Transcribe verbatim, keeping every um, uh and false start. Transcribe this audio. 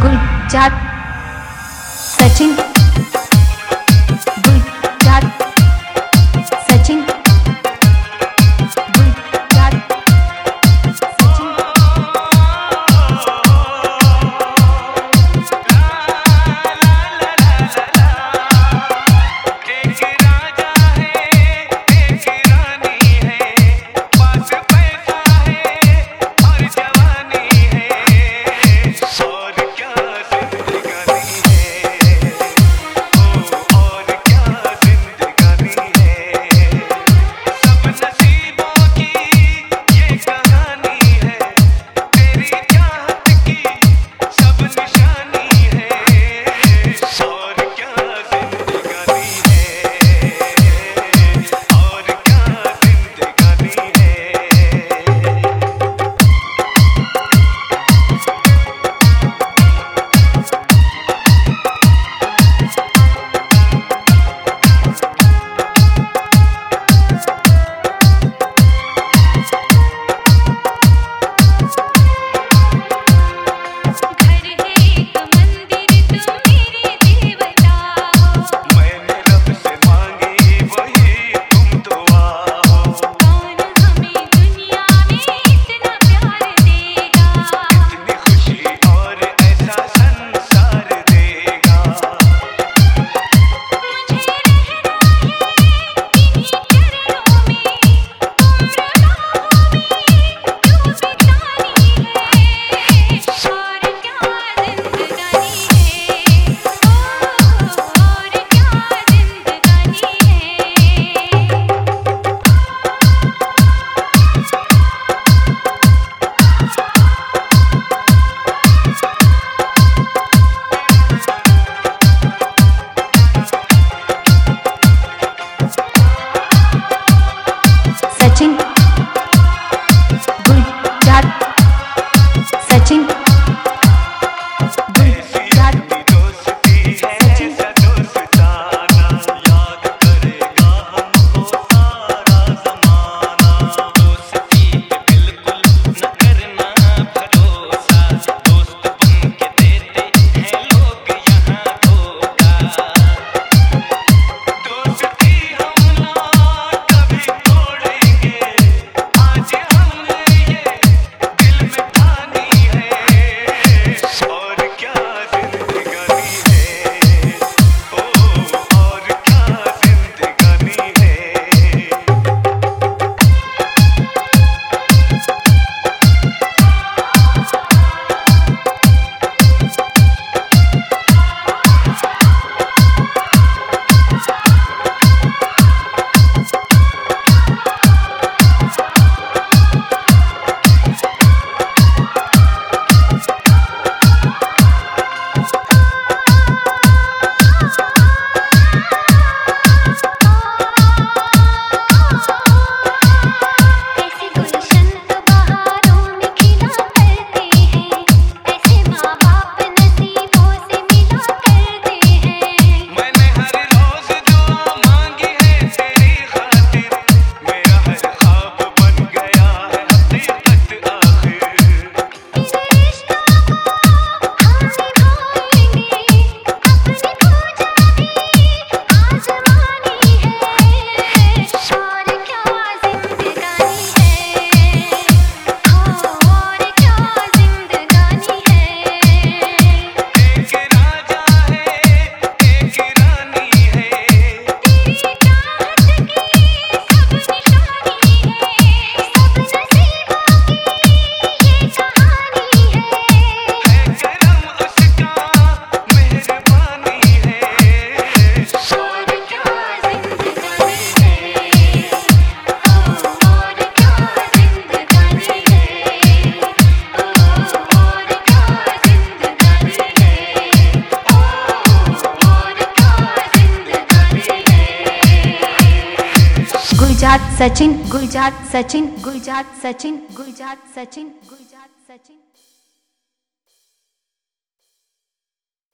गुलजार सचिन गुलजार सचिन गुलजार सचिन सचिन गुलजार सचिन गुलजार सचिन याद करेगा हमको सारा ज़माना। दोस्ती पे बिल्कुल न करना भरोसा, दोस्त बन के देते हैं लोग यहाँ धोखा। दोस्ती हम ना कभी तोड़ेंगे, आज हमने ये दिल में ठानी है। और क्या जिंदगानी है, ओ और क्या जिंदगानी है। ऐसे गुलशन तो बहारों में खिला करते हैं, ऐसे माँ बाप नसीबों से मिला करते हैं। मैंने हर रोज दुआ मांगी है तेरी खातिर, मेरा हर ख्वाब बन गया है हकीकत आखिर। इन रिश्तों को हम निभाएंगे, अपनी पूजा भी आजमानी है। और क्या जिंदगानी है, हो और क्या जिंदगानी है। एक राजा है एक रानी है, तेरी चाहत की सब निशानी है, सब नसीबों की ये कहानी है। है करम उसका मेहरबानी है। और क्या जिंदगानी है, हो और क्या जिंदगानी है, ओ और क्या जिंदगानी है, ओ और क्या जिंदगानी है। गुलजार सचिन गुलजार सचिन गुलजार सचिन गुलजार सचिन गुलजार सचिन